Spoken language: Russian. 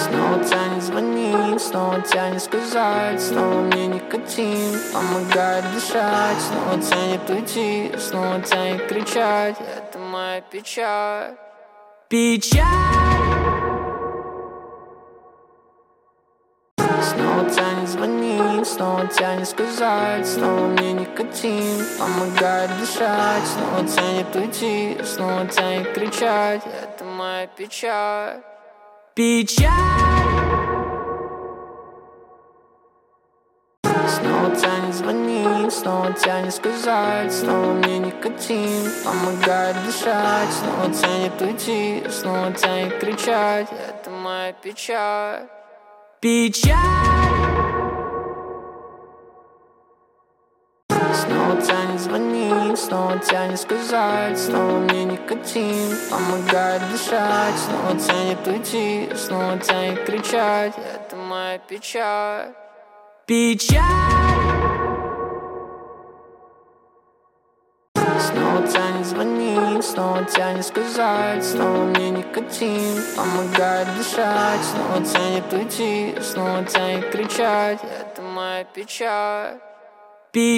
Снова тянет звонить, снова тянет сказать, снова мне никотин помогает дышать. Снова тянет уйти, снова тянет кричать. Это моя печаль. Снова тянет звонить, снова тянет сказать, снова мне никотин помогает дышать. Снова тянет уйти, снова тянет кричать. Это моя печаль. Снова тянет звонить, снова тянет сказать, снова мне никотин помогает дышать. Снова тянет уйти, снова тянет кричать. Это моя печаль. Снова тянет звонить, снова тянет сказать, снова мне никотин помогает дышать. Снова тянет уйти, снова тянет кричать. Это моя печаль. Снова тянет звонить, снова тянет сказать, снова мне никотин помогает дышать. Снова тянет уйти, снова тянет кричать. Это моя печаль.